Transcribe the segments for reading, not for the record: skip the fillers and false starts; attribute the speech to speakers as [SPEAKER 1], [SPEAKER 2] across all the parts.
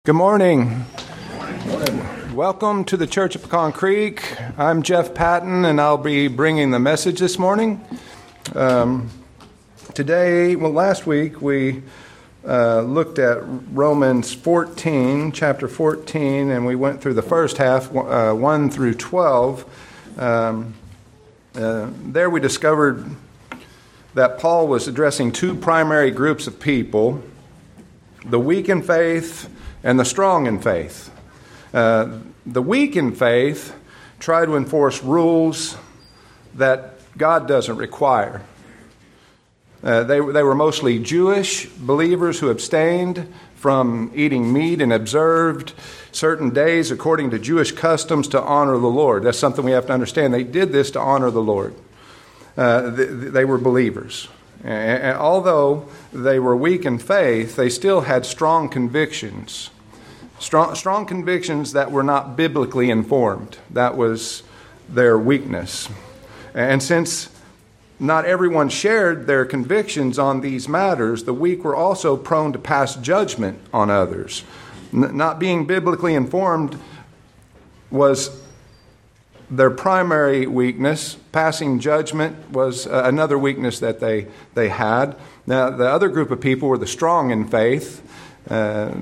[SPEAKER 1] Good morning. Welcome to the Church of Pecan Creek. I'm Jeff Patton, and I'll be bringing the message this morning. Last week we looked at Romans 14, chapter 14, and we went through the first half, 1 through 12. There we discovered that Paul was addressing two primary groups of people, the weak in faith and the strong in faith. The weak in faith try to enforce rules that God doesn't require. They were mostly Jewish believers who abstained from eating meat and observed certain days according to Jewish customs to honor the Lord. That's something we have to understand. They did this to honor the Lord. They were believers. And although they were weak in faith, they still had strong convictions. Strong convictions that were not biblically informed. That was their weakness. And since not everyone shared their convictions on these matters, the weak were also prone to pass judgment on others. Not being biblically informed was their primary weakness. Passing judgment was another weakness that they had. Now, the other group of people were the strong in faith. The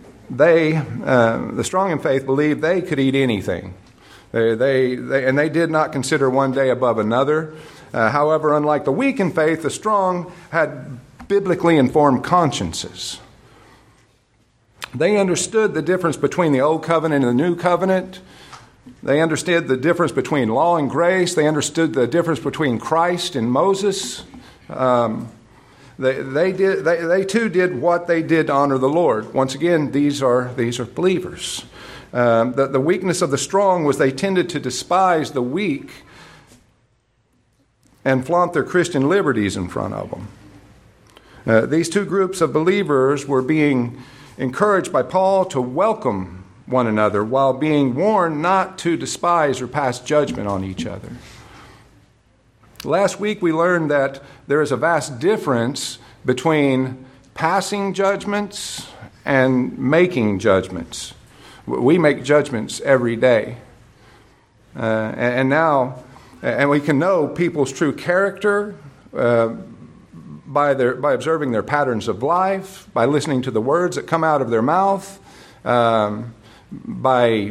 [SPEAKER 1] strong in faith believed they could eat anything. They did not consider one day above another. However, unlike the weak in faith, the strong had biblically informed consciences. They understood the difference between the old covenant and the new covenant. They understood the difference between law and grace. They understood the difference between Christ and Moses. They too did what they did to honor the Lord. Once again, these are believers. The weakness of the strong was they tended to despise the weak and flaunt their Christian liberties in front of them. These two groups of believers were being encouraged by Paul to welcome one another while being warned not to despise or pass judgment on each other. Last week we learned that there is a vast difference between passing judgments and making judgments. We make judgments every day. And we can know people's true character by observing their patterns of life, by listening to the words that come out of their mouth, by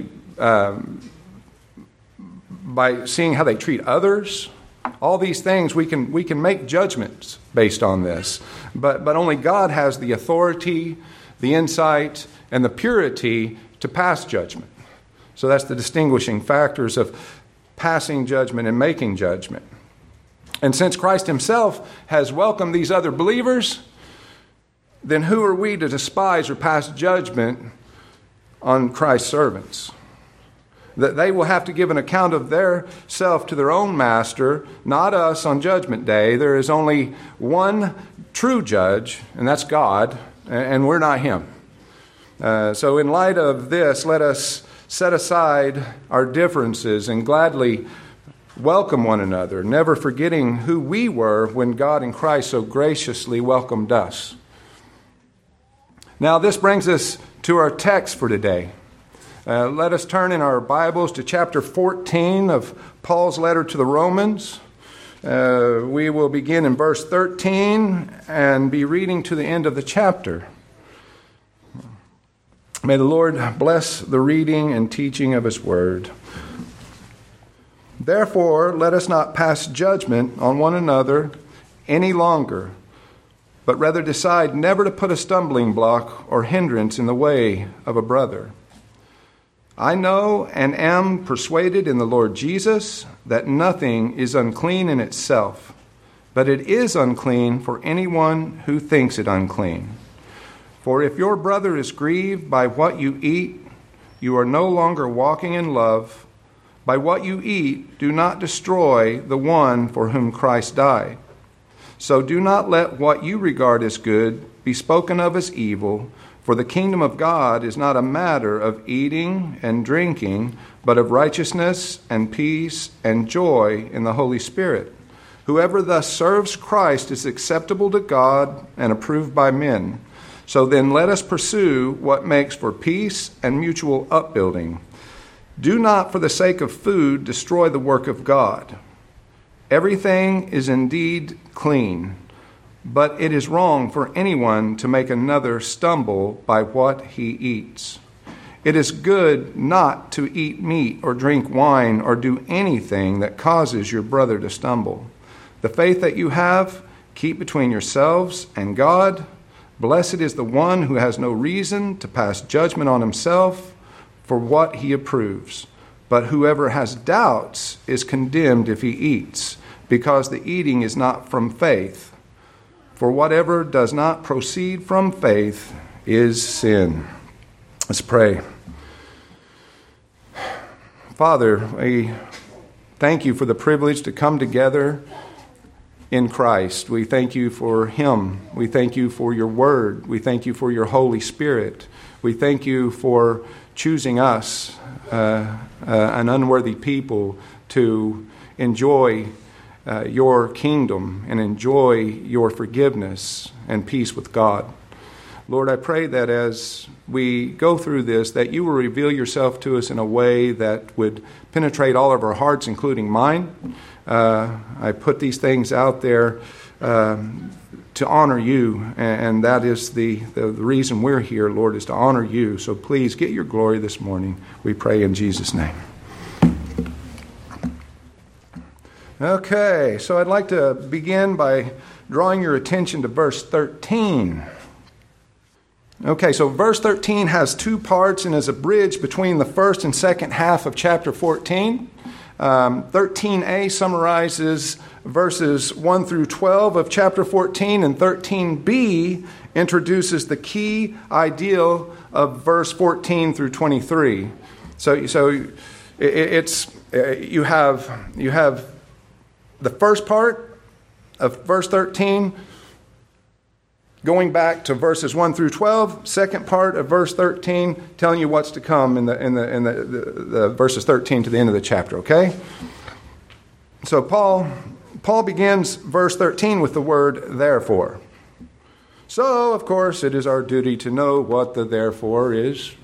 [SPEAKER 1] seeing how they treat others. All these things we can make judgments based on this, but only God has the authority, the insight, and the purity to pass judgment. So that's the distinguishing factors of passing judgment and making judgment. And since Christ himself has welcomed these other believers, then who are we to despise or pass judgment on Christ's servants? That they will have to give an account of their self to their own master, not us on Judgment Day. There is only one true judge, and that's God, and we're not him. So in light of this, let us set aside our differences and gladly welcome one another, never forgetting who we were when God in Christ so graciously welcomed us. Now this brings us to our text for today. Let us turn in our Bibles to chapter 14 of Paul's letter to the Romans. We will begin in verse 13 and be reading to the end of the chapter. May the Lord bless the reading and teaching of his word. Therefore, let us not pass judgment on one another any longer, but rather decide never to put a stumbling block or hindrance in the way of a brother. I know and am persuaded in the Lord Jesus that nothing is unclean in itself, but it is unclean for anyone who thinks it unclean. For if your brother is grieved by what you eat, you are no longer walking in love. By what you eat, do not destroy the one for whom Christ died. So do not let what you regard as good be spoken of as evil. For the kingdom of God is not a matter of eating and drinking, but of righteousness and peace and joy in the Holy Spirit. Whoever thus serves Christ is acceptable to God and approved by men. So then let us pursue what makes for peace and mutual upbuilding. Do not, for the sake of food, destroy the work of God. Everything is indeed clean, but it is wrong for anyone to make another stumble by what he eats. It is good not to eat meat or drink wine or do anything that causes your brother to stumble. The faith that you have, keep between yourselves and God. Blessed is the one who has no reason to pass judgment on himself for what he approves. But whoever has doubts is condemned if he eats, because the eating is not from faith. For whatever does not proceed from faith is sin. Let's pray. Father, we thank you for the privilege to come together in Christ. We thank you for Him. We thank you for your Word. We thank you for your Holy Spirit. We thank you for choosing us, an unworthy people, to enjoy your kingdom and enjoy your forgiveness and peace with God. Lord, I pray that as we go through this, that you will reveal yourself to us in a way that would penetrate all of our hearts, including mine. I put these things out there to honor you, and that is the reason we're here, Lord, is to honor you. So please get your glory this morning, we pray in Jesus' name. Okay, so I'd like to begin by drawing your attention to verse 13. Okay, so verse 13 has two parts and is a bridge between the first and second half of chapter 14. 13a summarizes verses 1 through 12 of chapter 14, and 13b introduces the key ideal of verse 14 through 23. So it's you have the first part of verse 13 going back to verses 1 through 12, second part of verse 13 telling you what's to come in the verses 13 to the end of the chapter, okay? So Paul begins verse 13 with the word therefore. So, of course, it is our duty to know what the therefore is.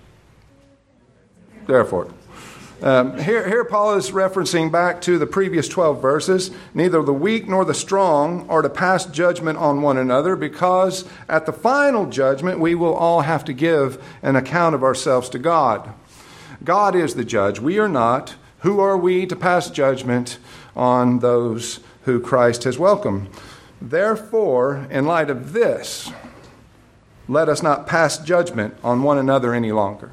[SPEAKER 1] Therefore. Here Paul is referencing back to the previous 12 verses. Neither the weak nor the strong are to pass judgment on one another, because at the final judgment we will all have to give an account of ourselves to God. God is the judge. We are not. Who are we to pass judgment on those who Christ has welcomed? Therefore, in light of this, let us not pass judgment on one another any longer.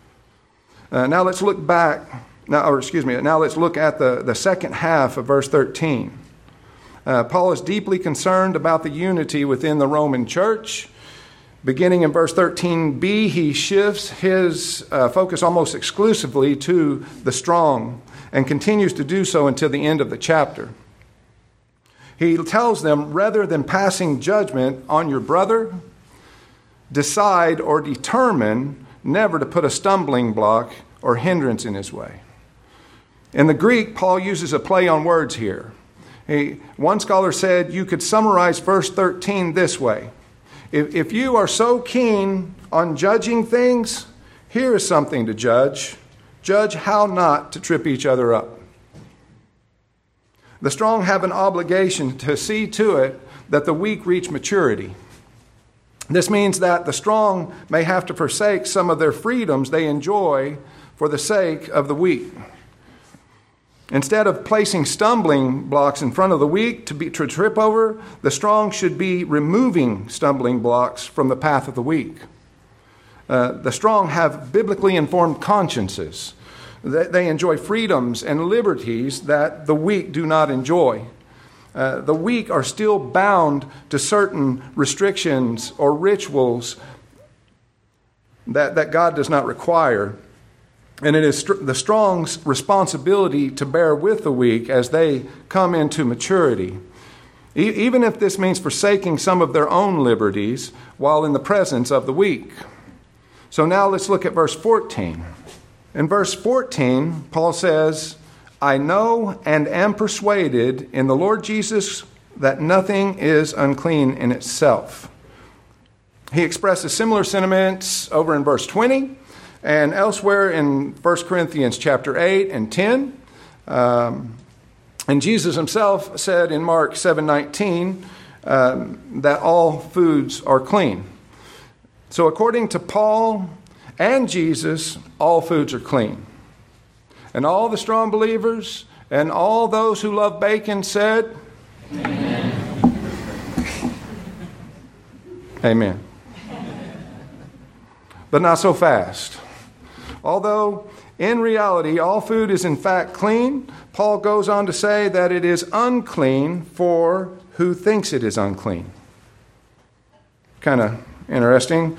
[SPEAKER 1] Now let's look back. Now let's look at the second half of verse 13. Paul is deeply concerned about the unity within the Roman church. Beginning in verse 13b, he shifts his focus almost exclusively to the strong and continues to do so until the end of the chapter. He tells them, rather than passing judgment on your brother, decide or determine never to put a stumbling block or hindrance in his way. In the Greek, Paul uses a play on words here. One scholar said you could summarize verse 13 this way. If you are so keen on judging things, here is something to judge. Judge how not to trip each other up. The strong have an obligation to see to it that the weak reach maturity. This means that the strong may have to forsake some of their freedoms they enjoy for the sake of the weak. Instead of placing stumbling blocks in front of the weak to trip over, the strong should be removing stumbling blocks from the path of the weak. The strong have biblically informed consciences. They enjoy freedoms and liberties that the weak do not enjoy. The weak are still bound to certain restrictions or rituals that God does not require. And it is the strong's responsibility to bear with the weak as they come into maturity, even if this means forsaking some of their own liberties while in the presence of the weak. So now let's look at verse 14. In verse 14, Paul says, I know and am persuaded in the Lord Jesus that nothing is unclean in itself. He expresses similar sentiments over in verse 20 and elsewhere in 1 Corinthians chapter 8 and 10. And Jesus himself said in Mark 7:19 that all foods are clean. So according to Paul and Jesus, all foods are clean. And all the strong believers and all those who love bacon said, Amen. Amen. But not so fast. Although in reality all food is in fact clean, Paul goes on to say that it is unclean for who thinks it is unclean. Kind of interesting.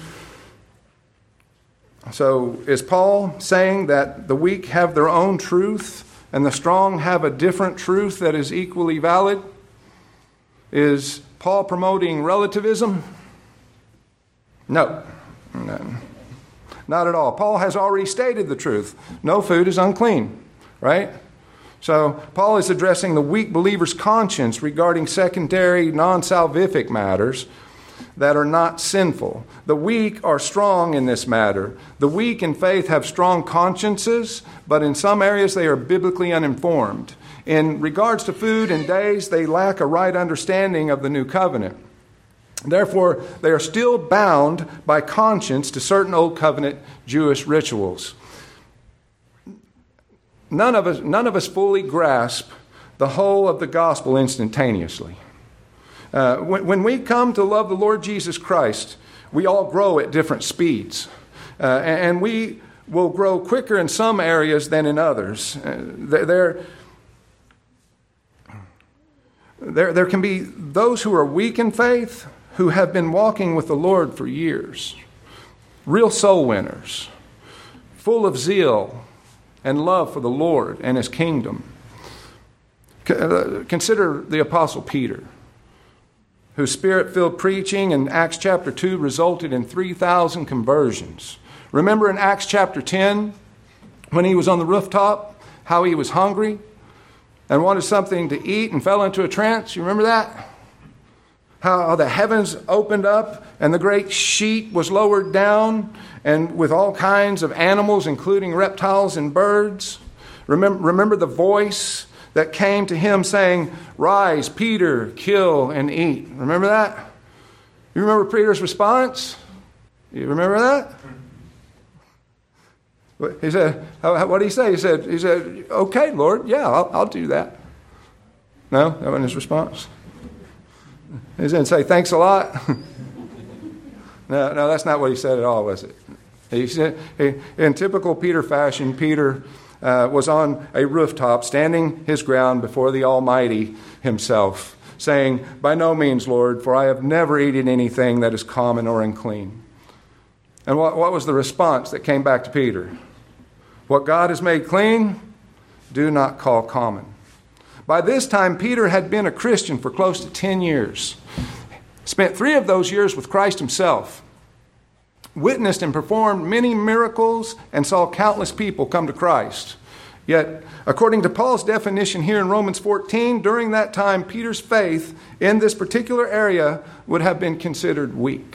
[SPEAKER 1] So is Paul saying that the weak have their own truth and the strong have a different truth that is equally valid? Is Paul promoting relativism? No. Not at all. Paul has already stated the truth. No food is unclean, right? So Paul is addressing the weak believer's conscience regarding secondary, non-salvific matters that are not sinful. The weak are strong in this matter. The weak in faith have strong consciences, but in some areas they are biblically uninformed. In regards to food and days, they lack a right understanding of the new covenant. Therefore, they are still bound by conscience to certain Old Covenant Jewish rituals. None of us fully grasp the whole of the gospel instantaneously. When we come to love the Lord Jesus Christ, we all grow at different speeds. And we will grow quicker in some areas than in others. There can be those who are weak in faith who have been walking with the Lord for years. Real soul winners, full of zeal and love for the Lord and His kingdom. Consider the Apostle Peter, whose Spirit-filled preaching in Acts chapter 2 resulted in 3,000 conversions. Remember in Acts chapter 10, when he was on the rooftop, how he was hungry and wanted something to eat and fell into a trance? You remember that? How the heavens opened up and the great sheet was lowered down, and with all kinds of animals, including reptiles and birds. Remember the voice that came to him saying, "Rise, Peter, kill and eat." Remember that? You remember Peter's response? You remember that? He said, what did he say? He said, "Okay, Lord, yeah, I'll do that." No, that wasn't his response. He didn't say, "Thanks a lot." No, that's not what he said at all, was it? He said, in typical Peter fashion, Peter was on a rooftop, standing his ground before the Almighty Himself, saying, "By no means, Lord, for I have never eaten anything that is common or unclean." And what was the response that came back to Peter? "What God has made clean, do not call common." By this time, Peter had been a Christian for close to 10 years. Spent 3 of those years with Christ Himself. Witnessed and performed many miracles and saw countless people come to Christ. Yet, according to Paul's definition here in Romans 14, during that time, Peter's faith in this particular area would have been considered weak.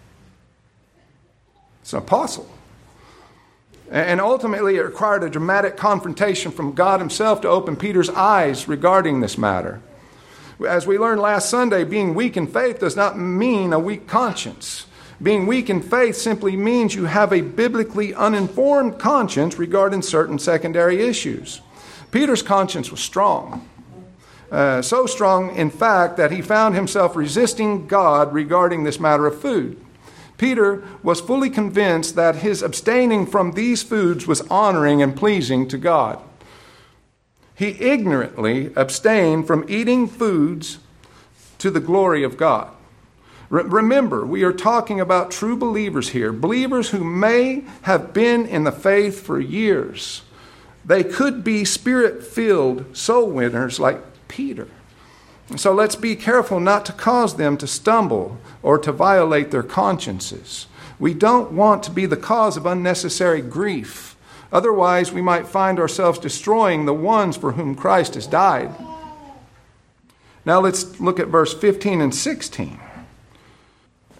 [SPEAKER 1] It's an apostle. And ultimately, it required a dramatic confrontation from God Himself to open Peter's eyes regarding this matter. As we learned last Sunday, being weak in faith does not mean a weak conscience. Being weak in faith simply means you have a biblically uninformed conscience regarding certain secondary issues. Peter's conscience was strong. So strong, in fact, that he found himself resisting God regarding this matter of food. Peter was fully convinced that his abstaining from these foods was honoring and pleasing to God. He ignorantly abstained from eating foods to the glory of God. Remember, we are talking about true believers here, believers who may have been in the faith for years. They could be Spirit-filled soul winners like Peter. So let's be careful not to cause them to stumble or to violate their consciences. We don't want to be the cause of unnecessary grief. Otherwise, we might find ourselves destroying the ones for whom Christ has died. Now let's look at verse 15 and 16.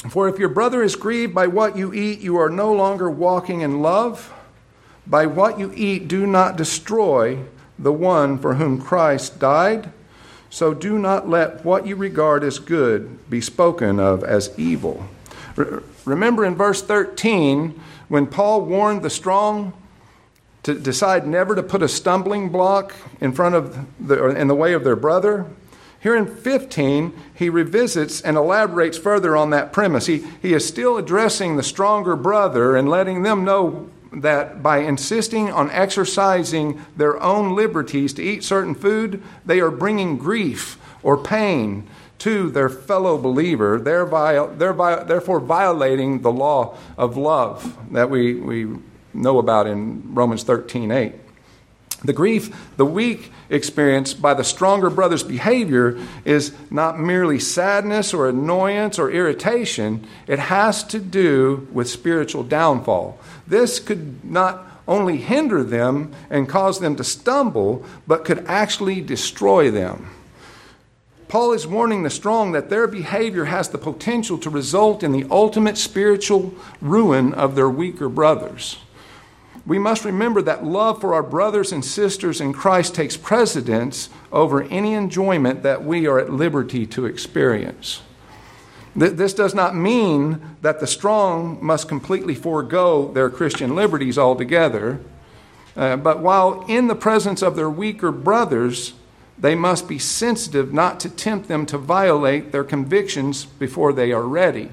[SPEAKER 1] For if your brother is grieved by what you eat, you are no longer walking in love. By what you eat, do not destroy the one for whom Christ died. So do not let what you regard as good be spoken of as evil. Remember in verse 13, when Paul warned the strong to decide never to put a stumbling block in the way of their brother. Here in 15, he revisits and elaborates further on that premise. He is still addressing the stronger brother and letting them know that by insisting on exercising their own liberties to eat certain food, they are bringing grief or pain to their fellow believer, therefore violating the law of love that we know about in Romans 13:8. The grief the weak experience by the stronger brother's behavior is not merely sadness or annoyance or irritation. It has to do with spiritual downfall. This could not only hinder them and cause them to stumble, but could actually destroy them. Paul is warning the strong that their behavior has the potential to result in the ultimate spiritual ruin of their weaker brothers. We must remember that love for our brothers and sisters in Christ takes precedence over any enjoyment that we are at liberty to experience. This does not mean that the strong must completely forego their Christian liberties altogether, but while in the presence of their weaker brothers, they must be sensitive not to tempt them to violate their convictions before they are ready.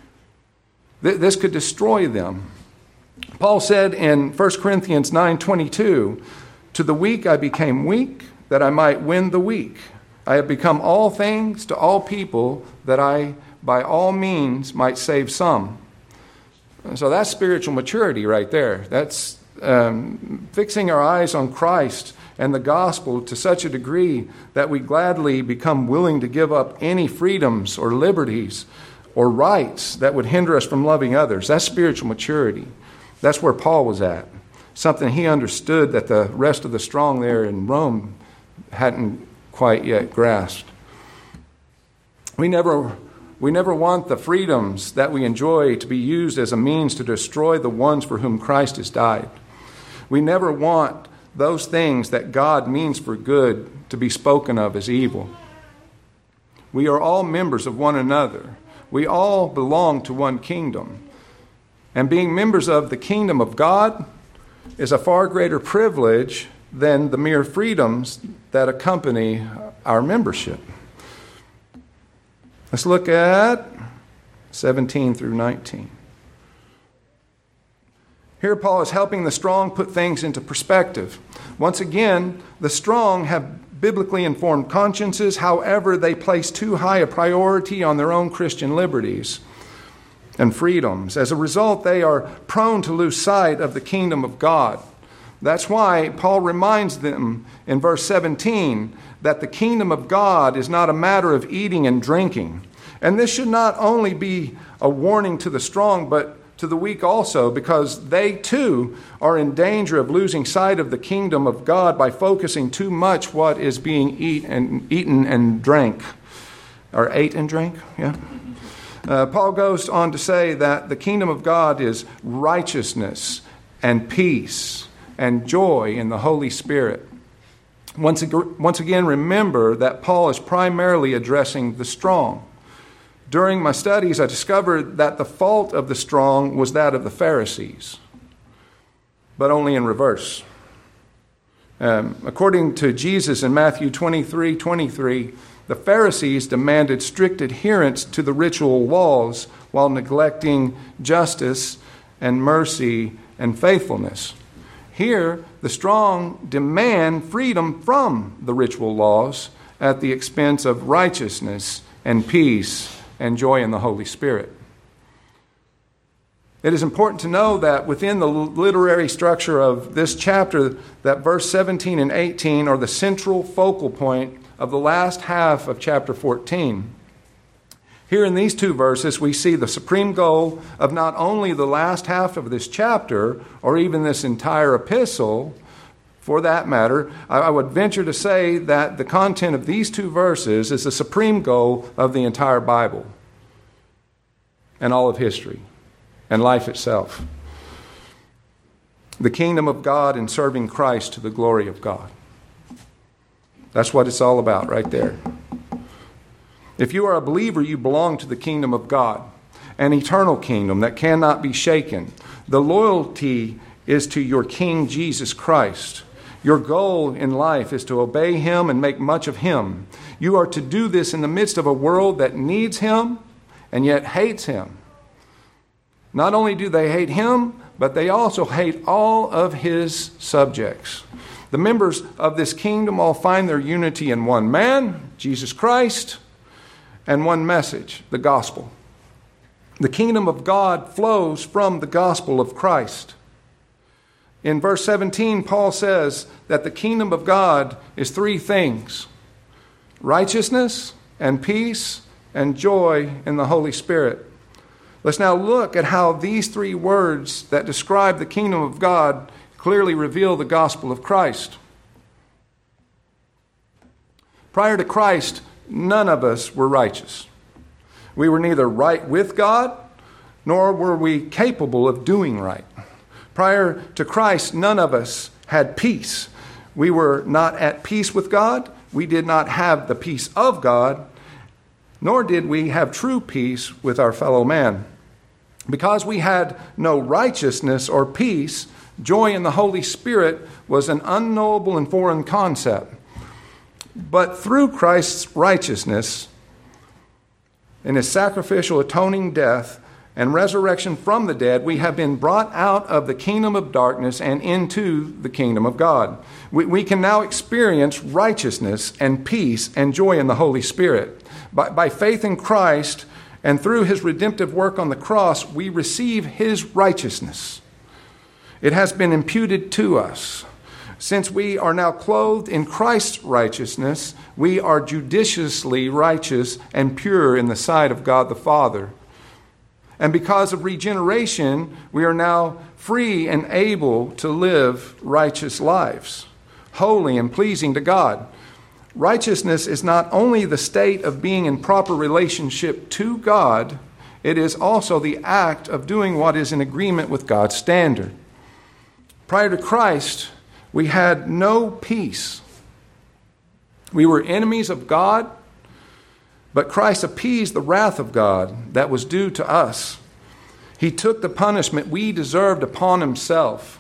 [SPEAKER 1] This could destroy them. Paul said in 1 Corinthians 9:22, "To the weak I became weak, that I might win the weak. I have become all things to all people, that I by all means might save some." So that's spiritual maturity right there. That's fixing our eyes on Christ and the gospel to such a degree that we gladly become willing to give up any freedoms or liberties or rights that would hinder us from loving others. That's spiritual maturity. That's where Paul was at. Something he understood that the rest of the strong there in Rome hadn't quite yet grasped. We never want the freedoms that we enjoy to be used as a means to destroy the ones for whom Christ has died. We never want those things that God means for good to be spoken of as evil. We are all members of one another. We all belong to one kingdom. And being members of the kingdom of God is a far greater privilege than the mere freedoms that accompany our membership. Let's look at 17 through 19. Here Paul is helping the strong put things into perspective. Once again, the strong have biblically informed consciences. However, they place too high a priority on their own Christian liberties and freedoms. As a result, they are prone to lose sight of the kingdom of God. That's why Paul reminds them in verse 17 that the kingdom of God is not a matter of eating and drinking. And this should not only be a warning to the strong, but to the weak also, because they too are in danger of losing sight of the kingdom of God by focusing too much what is being eaten and drank. Or ate and drank, yeah. Paul goes on to say that the kingdom of God is righteousness and peace and joy in the Holy Spirit. Once again, remember that Paul is primarily addressing the strong. During my studies, I discovered that the fault of the strong was that of the Pharisees, but only in reverse. According to Jesus in Matthew 23:23, the Pharisees demanded strict adherence to the ritual laws while neglecting justice and mercy and faithfulness. Here, the strong demand freedom from the ritual laws at the expense of righteousness and peace and joy in the Holy Spirit. It is important to know that within the literary structure of this chapter, that verse 17 and 18 are the central focal point of the last half of chapter 14. Here in these two verses, we see the supreme goal of not only the last half of this chapter, or even this entire epistle, for that matter. I would venture to say that the content of these two verses is the supreme goal of the entire Bible. and all of history and life itself. The kingdom of God and serving Christ to the glory of God. That's what it's all about right there. If you are a believer, you belong to the kingdom of God, an eternal kingdom that cannot be shaken. The loyalty is to your King Jesus Christ. Your goal in life is to obey Him and make much of Him. You are to do this in the midst of a world that needs Him and yet hates Him. Not only do they hate Him, but they also hate all of His subjects. The members of this kingdom all find their unity in one man, Jesus Christ, and one message, the gospel. The kingdom of God flows from the gospel of Christ. In verse 17, Paul says that the kingdom of God is three things: righteousness and peace and joy in the Holy Spirit. Let's now look at how these three words that describe the kingdom of God clearly reveal the gospel of Christ. Prior to Christ, none of us were righteous. We were neither right with God, nor were we capable of doing right. Prior to Christ, none of us had peace. We were not at peace with God. We did not have the peace of God, nor did we have true peace with our fellow man. Because we had no righteousness or peace, joy in the Holy Spirit was an unknowable and foreign concept. But through Christ's righteousness, in His sacrificial atoning death and resurrection from the dead, we have been brought out of the kingdom of darkness and into the kingdom of God. We can now experience righteousness and peace and joy in the Holy Spirit. By faith in Christ and through His redemptive work on the cross, we receive His righteousness. It has been imputed to us. Since we are now clothed in Christ's righteousness, we are judiciously righteous and pure in the sight of God the Father. And because of regeneration, we are now free and able to live righteous lives, holy and pleasing to God. Righteousness is not only the state of being in proper relationship to God, it is also the act of doing what is in agreement with God's standard. Prior to Christ, we had no peace. We were enemies of God, but Christ appeased the wrath of God that was due to us. He took the punishment we deserved upon Himself.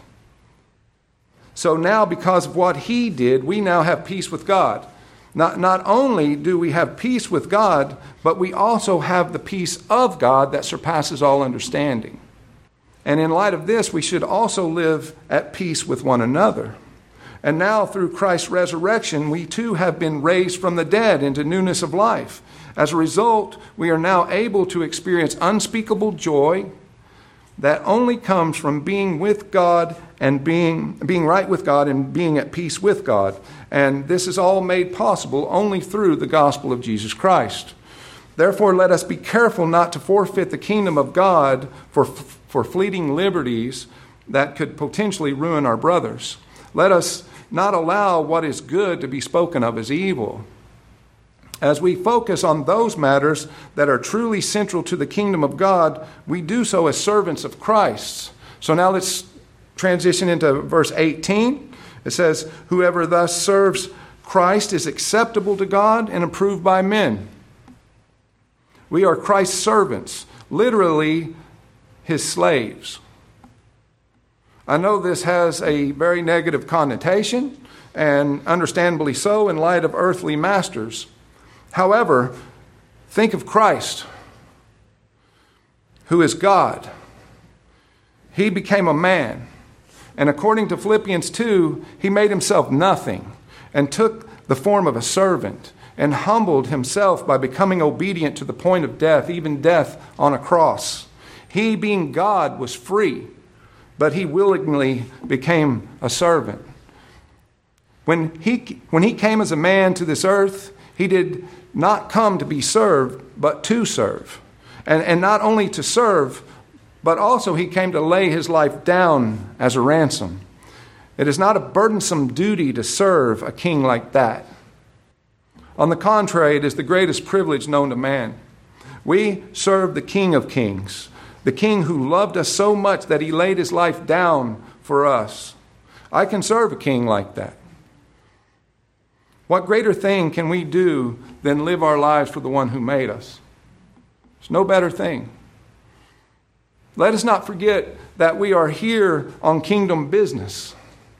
[SPEAKER 1] So now, because of what He did, we now have peace with God. Not only do we have peace with God, but we also have the peace of God that surpasses all understanding. And in light of this, we should also live at peace with one another. And now, through Christ's resurrection, we too have been raised from the dead into newness of life. As a result, we are now able to experience unspeakable joy that only comes from being with God and being right with God and being at peace with God. And this is all made possible only through the gospel of Jesus Christ. Therefore, let us be careful not to forfeit the kingdom of God for fleeting liberties that could potentially ruin our brothers. Let us not allow what is good to be spoken of as evil. As we focus on those matters that are truly central to the kingdom of God, we do so as servants of Christ. So now let's transition into verse 18. It says, "Whoever thus serves Christ is acceptable to God and approved by men." We are Christ's servants, literally His slaves. I know this has a very negative connotation, and understandably so in light of earthly masters. However, think of Christ, who is God. He became a man, and according to Philippians 2, He made Himself nothing and took the form of a servant and humbled Himself by becoming obedient to the point of death, even death on a cross. He, being God, was free, but He willingly became a servant. When he came as a man to this earth, He did not come to be served, but to serve. And not only to serve, but also He came to lay His life down as a ransom. It is not a burdensome duty to serve a king like that. On the contrary, it is the greatest privilege known to man. We serve the King of Kings, the King who loved us so much that he laid his life down for us. I can serve a king like that. What greater thing can we do than live our lives for the one who made us? There's no better thing. Let us not forget that we are here on kingdom business.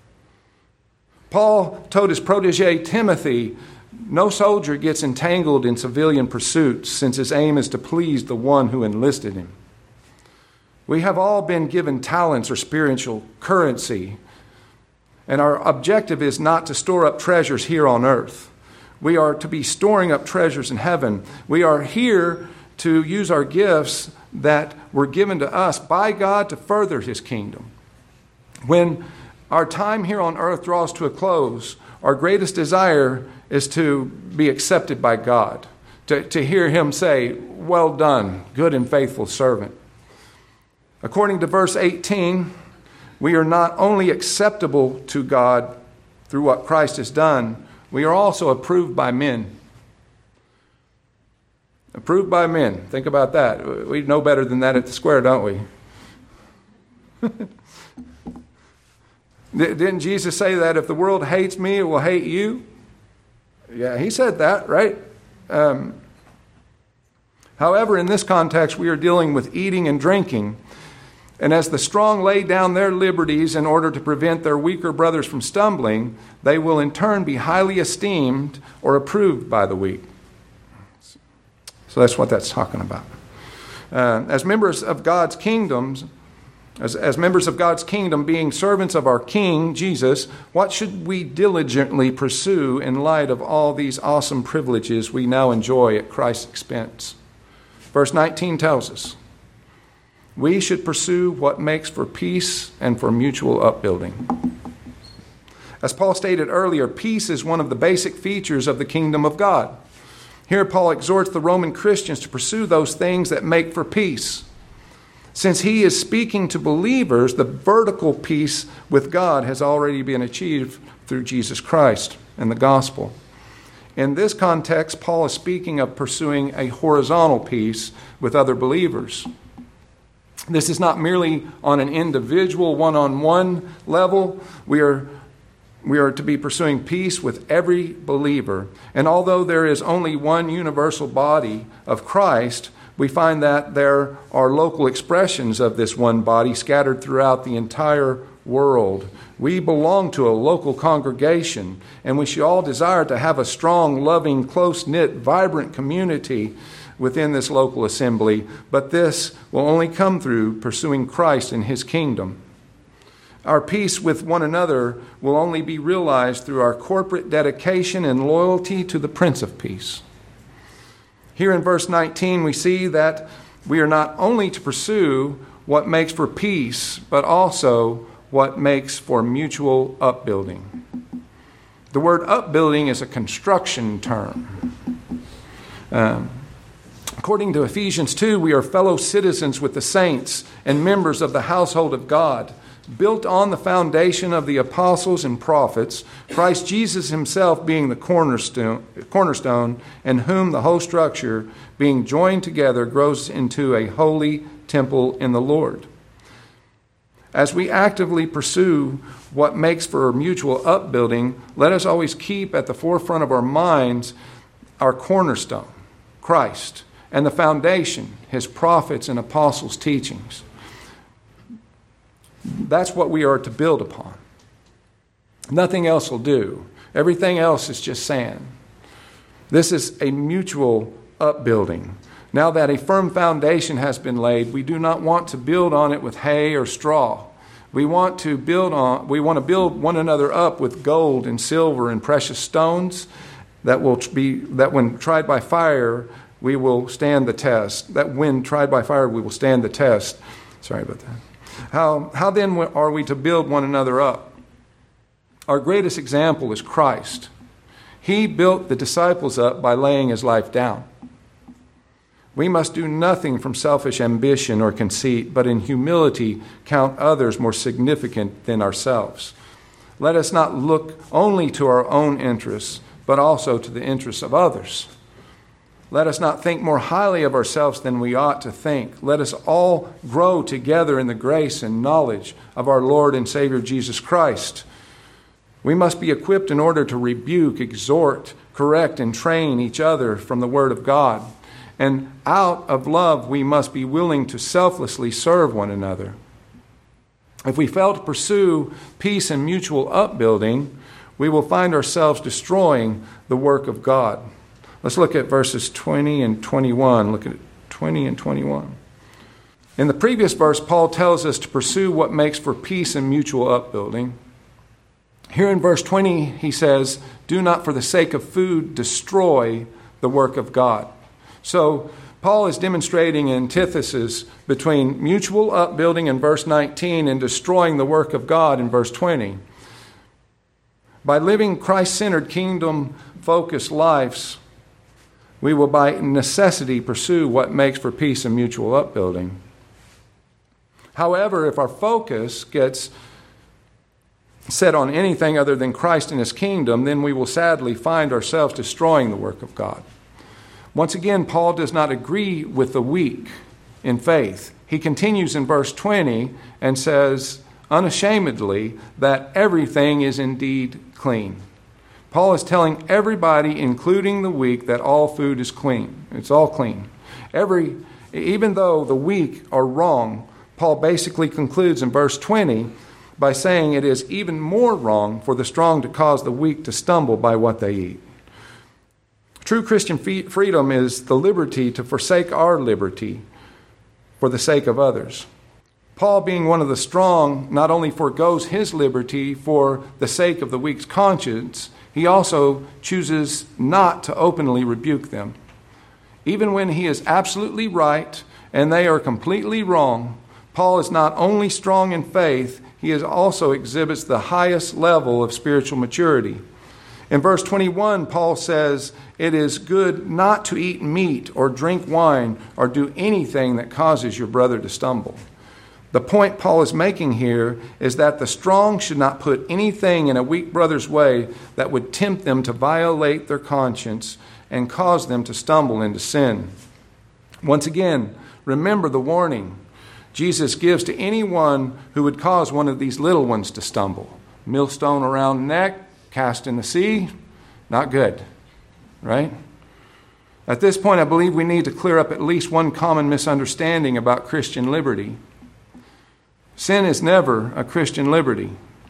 [SPEAKER 1] Paul told his protege Timothy, no soldier gets entangled in civilian pursuits since his aim is to please the one who enlisted him. We have all been given talents or spiritual currency, and our objective is not to store up treasures here on earth. We are to be storing up treasures in heaven. We are here to use our gifts that were given to us by God to further his kingdom. When our time here on earth draws to a close, our greatest desire is to be accepted by God, to hear him say, well done, good and faithful servant. According to verse 18, we are not only acceptable to God through what Christ has done, we are also approved by men. Approved by men. Think about that. We know better than that at the square, don't we? Didn't Jesus say that if the world hates me, it will hate you? Yeah, he said that, right? However, in this context, we are dealing with eating and drinking. And as the strong lay down their liberties in order to prevent their weaker brothers from stumbling, they will in turn be highly esteemed or approved by the weak. So that's what that's talking about. As members of God's kingdoms, as members of God's kingdom, being servants of our King, Jesus, what should we diligently pursue in light of all these awesome privileges we now enjoy at Christ's expense? Verse 19 tells us, we should pursue what makes for peace and for mutual upbuilding. As Paul stated earlier, peace is one of the basic features of the kingdom of God. Here Paul exhorts the Roman Christians to pursue those things that make for peace. Since he is speaking to believers, the vertical peace with God has already been achieved through Jesus Christ and the gospel. In this context, Paul is speaking of pursuing a horizontal peace with other believers. This is not merely on an individual, one-on-one level. We are to be pursuing peace with every believer. And although there is only one universal body of Christ, we find that there are local expressions of this one body scattered throughout the entire world. We belong to a local congregation, and we should all desire to have a strong, loving, close-knit, vibrant community within this local assembly, but this will only come through pursuing Christ and his kingdom. Our peace with one another will only be realized through our corporate dedication and loyalty to the Prince of Peace. Here in verse 19, we see that we are not only to pursue what makes for peace, but also what makes for mutual upbuilding. The word upbuilding is a construction term. According to Ephesians 2, we are fellow citizens with the saints and members of the household of God, built on the foundation of the apostles and prophets, Christ Jesus himself being the cornerstone, and whom the whole structure, being joined together, grows into a holy temple in the Lord. As we actively pursue what makes for mutual upbuilding, let us always keep at the forefront of our minds our cornerstone, Christ, and the foundation, his prophets and apostles' teachings. That's what we are to build upon. Nothing else will do. Everything else is just sand. This is a mutual upbuilding. Now that a firm foundation has been laid, we do not want to build on it with hay or straw. We want to build one another up with gold and silver and precious stones that when tried by fire, we will stand the test. That when tried by fire, we will stand the test. Sorry about that. How then are we to build one another up? Our greatest example is Christ. He built the disciples up by laying his life down. We must do nothing from selfish ambition or conceit, but in humility count others more significant than ourselves. Let us not look only to our own interests, but also to the interests of others. Let us not think more highly of ourselves than we ought to think. Let us all grow together in the grace and knowledge of our Lord and Savior Jesus Christ. We must be equipped in order to rebuke, exhort, correct, and train each other from the Word of God. And out of love, we must be willing to selflessly serve one another. If we fail to pursue peace and mutual upbuilding, we will find ourselves destroying the work of God. Let's look at verses 20 and 21. Look at 20 and 21. In the previous verse, Paul tells us to pursue what makes for peace and mutual upbuilding. Here in verse 20, he says, do not for the sake of food destroy the work of God. So Paul is demonstrating an antithesis between mutual upbuilding in verse 19 and destroying the work of God in verse 20. By living Christ-centered, kingdom-focused lives, we will by necessity pursue what makes for peace and mutual upbuilding. However, if our focus gets set on anything other than Christ and His kingdom, then we will sadly find ourselves destroying the work of God. Once again, Paul does not agree with the weak in faith. He continues in verse 20 and says unashamedly that everything is indeed clean. Paul is telling everybody, including the weak, that all food is clean. It's all clean. Even though the weak are wrong, Paul basically concludes in verse 20 by saying it is even more wrong for the strong to cause the weak to stumble by what they eat. True Christian freedom is the liberty to forsake our liberty for the sake of others. Paul, being one of the strong, not only forgoes his liberty for the sake of the weak's conscience, he also chooses not to openly rebuke them. Even when he is absolutely right and they are completely wrong, Paul is not only strong in faith, he also exhibits the highest level of spiritual maturity. In verse 21, Paul says, it is good not to eat meat or drink wine or do anything that causes your brother to stumble. The point Paul is making here is that the strong should not put anything in a weak brother's way that would tempt them to violate their conscience and cause them to stumble into sin. Once again, remember the warning Jesus gives to anyone who would cause one of these little ones to stumble. Millstone around the neck, cast in the sea, not good, right? At this point, I believe we need to clear up at least one common misunderstanding about Christian liberty. Sin is never a Christian liberty.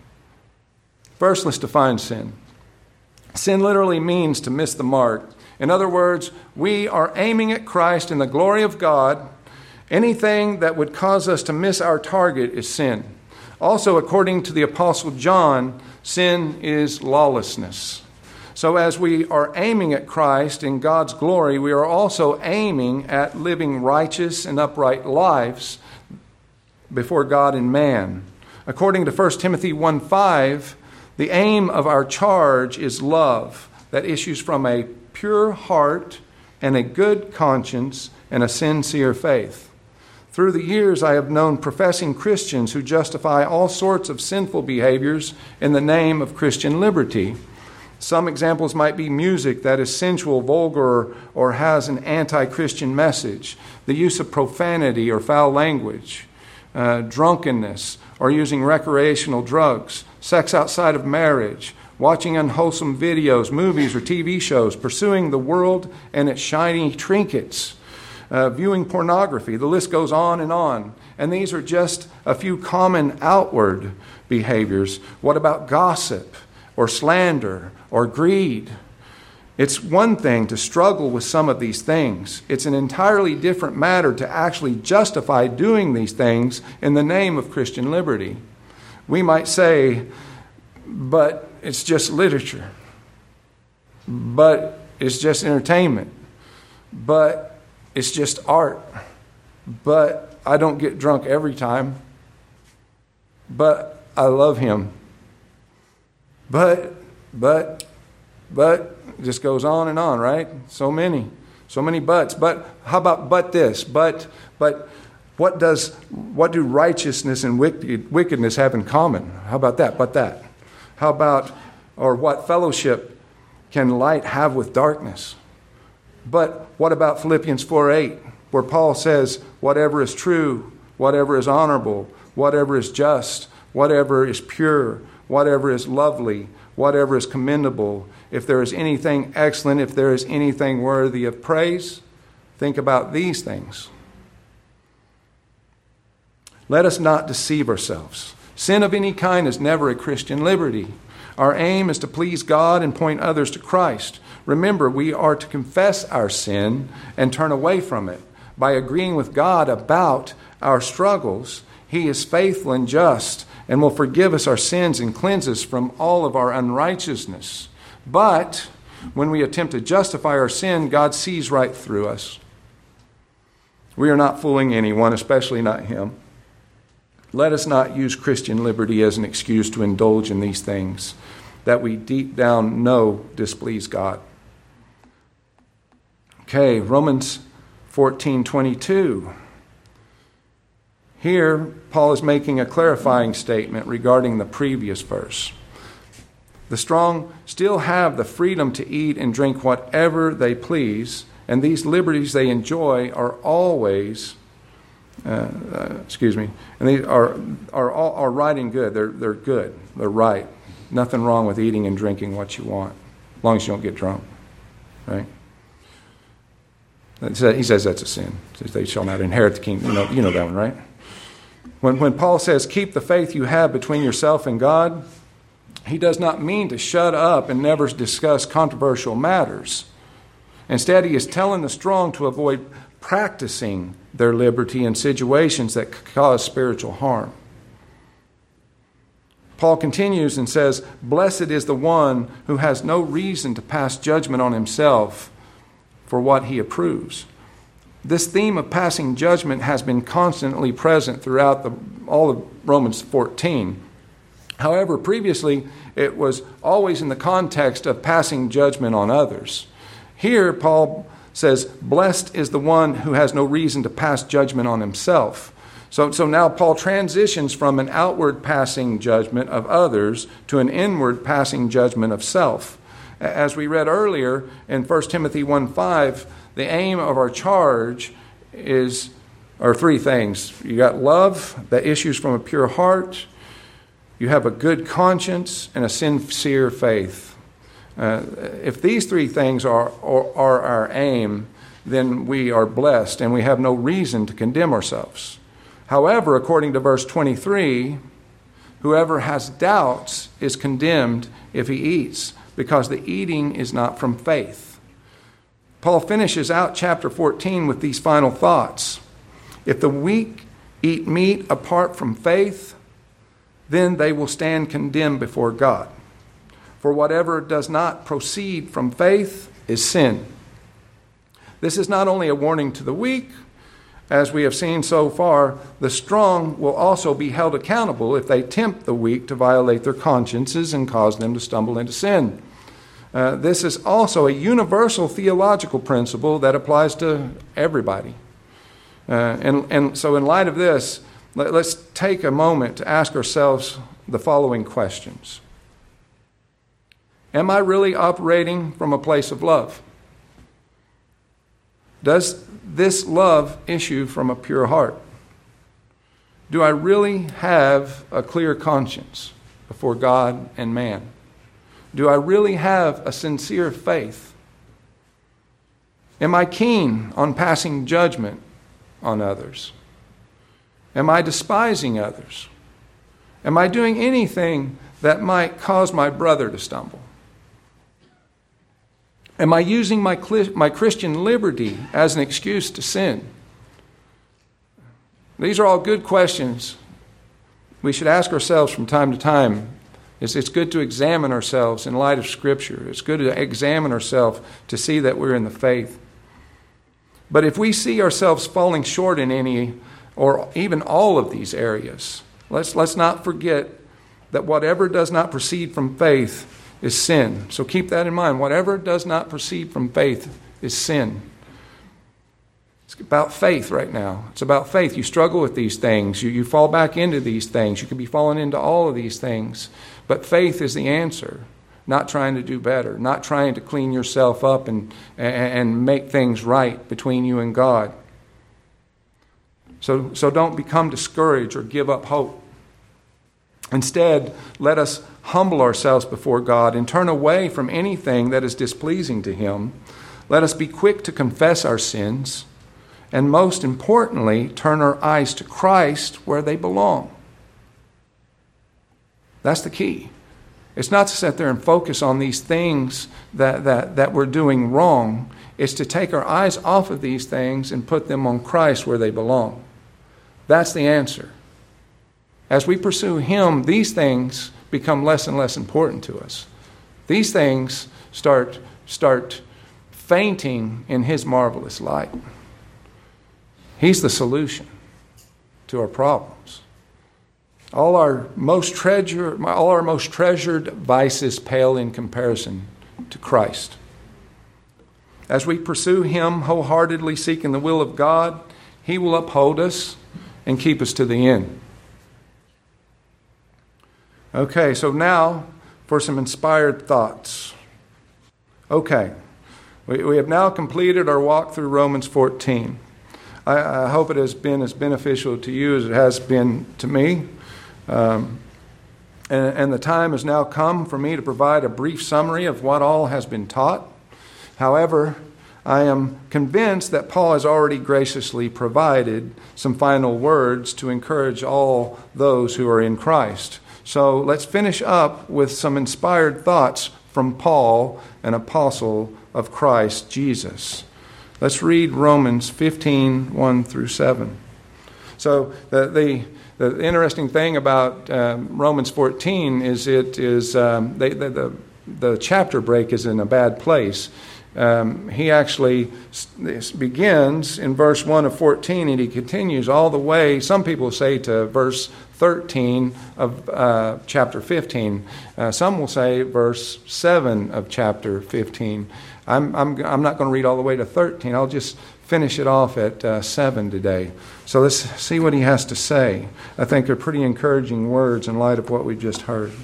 [SPEAKER 1] First, let's define sin. Sin literally means to miss the mark. In other words, we are aiming at Christ and the glory of God. Anything that would cause us to miss our target is sin. Also, according to the Apostle John, sin is lawlessness. So as we are aiming at Christ and God's glory, we are also aiming at living righteous and upright lives before God and man. According to 1 Timothy 1:5, the aim of our charge is love that issues from a pure heart and a good conscience and a sincere faith. Through the years, I have known professing Christians who justify all sorts of sinful behaviors in the name of Christian liberty. Some examples might be music that is sensual, vulgar, or has an anti-Christian message, the use of profanity or foul language, drunkenness, or using recreational drugs, sex outside of marriage, watching unwholesome videos, movies, or TV shows, pursuing the world and its shiny trinkets, viewing pornography. The list goes on. And these are just a few common outward behaviors. What about gossip or slander or greed? It's one thing to struggle with some of these things. It's an entirely different matter to actually justify doing these things in the name of Christian liberty. We might say, but it's just literature. But it's just entertainment. But it's just art. But I don't get drunk every time. But I love him. But, it just goes on and on, right? So many buts. But how about but this? But what do righteousness and wickedness have in common? How about that? But that. How about, or what fellowship can light have with darkness? But what about Philippians 4:8, where Paul says, whatever is true, whatever is honorable, whatever is just, whatever is pure, whatever is lovely, whatever is commendable, if there is anything excellent, if there is anything worthy of praise, think about these things. Let us not deceive ourselves. Sin of any kind is never a Christian liberty. Our aim is to please God and point others to Christ. Remember, we are to confess our sin and turn away from it. By agreeing with God about our struggles, He is faithful and just and will forgive us our sins and cleanse us from all of our unrighteousness. But when we attempt to justify our sin, God sees right through us. We are not fooling anyone, especially not Him. Let us not use Christian liberty as an excuse to indulge in these things that we deep down know displease God. Okay, Romans 14:22. Here, Paul is making a clarifying statement regarding the previous verse. The strong still have the freedom to eat and drink whatever they please, and these liberties they enjoy are always, and these are right and good. They're good. They're right. Nothing wrong with eating and drinking what you want, as long as you don't get drunk, right? He says that's a sin. He says they shall not inherit the kingdom. You know that one, right? When Paul says, keep the faith you have between yourself and God, he does not mean to shut up and never discuss controversial matters. Instead, he is telling the strong to avoid practicing their liberty in situations that cause spiritual harm. Paul continues and says, blessed is the one who has no reason to pass judgment on himself for what he approves. This theme of passing judgment has been constantly present throughout all of Romans 14. However, previously, it was always in the context of passing judgment on others. Here, Paul says, blessed is the one who has no reason to pass judgment on himself. So now Paul transitions from an outward passing judgment of others to an inward passing judgment of self. As we read earlier in 1 Timothy 1:5, the aim of our charge are three things. You got love that issues from a pure heart, you have a good conscience, and a sincere faith. If these three things are our aim, then we are blessed and we have no reason to condemn ourselves. However, according to verse 23, whoever has doubts is condemned if he eats, because the eating is not from faith. Paul finishes out chapter 14 with these final thoughts. If the weak eat meat apart from faith, then they will stand condemned before God. For whatever does not proceed from faith is sin. This is not only a warning to the weak. As we have seen so far, the strong will also be held accountable if they tempt the weak to violate their consciences and cause them to stumble into sin. This is also a universal theological principle that applies to everybody. And so in light of this, let's take a moment to ask ourselves the following questions. Am I really operating from a place of love? Does this love issue from a pure heart? Do I really have a clear conscience before God and man? Do I really have a sincere faith? Am I keen on passing judgment on others? Am I despising others? Am I doing anything that might cause my brother to stumble? Am I using my Christian liberty as an excuse to sin? These are all good questions we should ask ourselves from time to time. It's good to examine ourselves in light of Scripture. It's good to examine ourselves to see that we're in the faith. But if we see ourselves falling short in any or even all of these areas, let's not forget that whatever does not proceed from faith is sin. So keep that in mind. Whatever does not proceed from faith is sin. It's about faith right now. It's about faith. You struggle with these things. You fall back into these things. You could be falling into all of these things. But faith is the answer. not trying to do better, not trying to clean yourself up and make things right between you and God. So don't become discouraged or give up hope. Instead, let us humble ourselves before God and turn away from anything that is displeasing to Him. Let us be quick to confess our sins, and most importantly, turn our eyes to Christ where they belong. That's the key. It's not to sit there and focus on these things that we're doing wrong. It's to take our eyes off of these things and put them on Christ where they belong. That's the answer. As we pursue Him, these things become less and less important to us. These things start fainting in His marvelous light. He's the solution to our problems. All our most treasured vices pale in comparison to Christ. As we pursue Him wholeheartedly seeking the will of God, He will uphold us and keep us to the end. Okay, so now for some inspired thoughts. Okay, we have now completed our walk through Romans 14. I hope it has been as beneficial to you as it has been to me. And the time has now come for me to provide a brief summary of what all has been taught. However, I am convinced that Paul has already graciously provided some final words to encourage all those who are in Christ. So let's finish up with some inspired thoughts from Paul, an apostle of Christ Jesus. Let's read Romans 15, 1 through 7. So the interesting thing about Romans 14 is the chapter break is in a bad place. He actually begins in verse 1 of 14 and he continues all the way, some people say, to verse 13 of chapter 15. Some will say verse 7 of chapter 15. I'm not going to read all the way to 13. I'll just finish it off at 7 today. So let's see what he has to say. I think they're pretty encouraging words in light of what we just heard.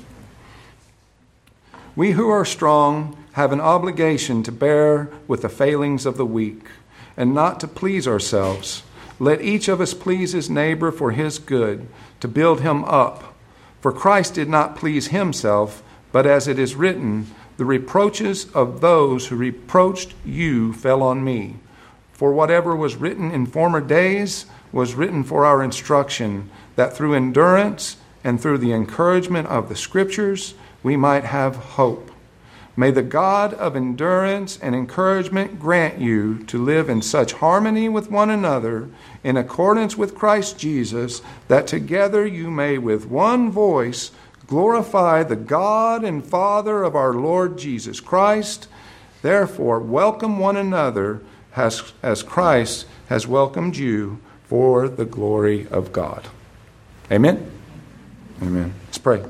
[SPEAKER 1] We who are strong have an obligation to bear with the failings of the weak and not to please ourselves. Let each of us please his neighbor for his good, to build him up. For Christ did not please himself, but as it is written, the reproaches of those who reproached you fell on me. For whatever was written in former days was written for our instruction, that through endurance and through the encouragement of the Scriptures we might have hope. May the God of endurance and encouragement grant you to live in such harmony with one another, in accordance with Christ Jesus, that together you may with one voice glorify the God and Father of our Lord Jesus Christ. Therefore, welcome one another as Christ has welcomed you for the glory of God. Amen? Amen. Let's pray.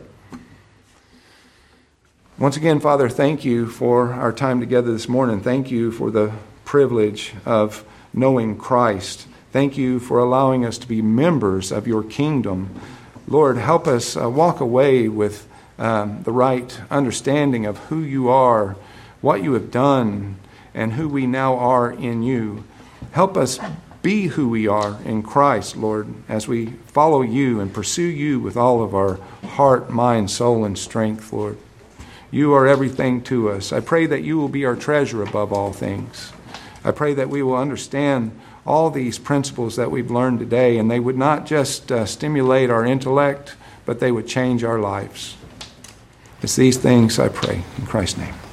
[SPEAKER 1] Once again, Father, thank you for our time together this morning. Thank you for the privilege of knowing Christ. Thank you for allowing us to be members of your kingdom. Lord, help us walk away with the right understanding of who you are, what you have done, and who we now are in you. Help us be who we are in Christ, Lord, as we follow you and pursue you with all of our heart, mind, soul, and strength, Lord. You are everything to us. I pray that you will be our treasure above all things. I pray that we will understand all these principles that we've learned today, and they would not just stimulate our intellect, but they would change our lives. It's these things I pray in Christ's name.